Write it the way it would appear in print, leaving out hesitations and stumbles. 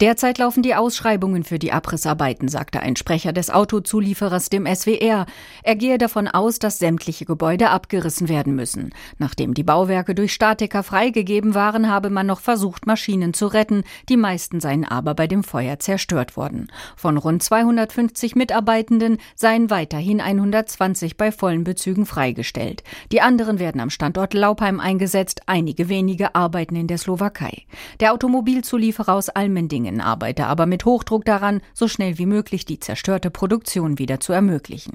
Derzeit laufen die Ausschreibungen für die Abrissarbeiten, sagte ein Sprecher des Autozulieferers dem SWR. Er gehe davon aus, dass sämtliche Gebäude abgerissen werden müssen. Nachdem die Bauwerke durch Statiker freigegeben waren, habe man noch versucht, Maschinen zu retten. Die meisten seien aber bei dem Feuer zerstört worden. Von rund 250 Mitarbeitenden seien weiterhin 120 bei vollen Bezügen freigestellt. Die anderen werden am Standort Laupheim eingesetzt, einige wenige arbeiten in der Slowakei. Der Automobilzulieferer aus Allmendingen arbeite aber mit Hochdruck daran, so schnell wie möglich die zerstörte Produktion wieder zu ermöglichen.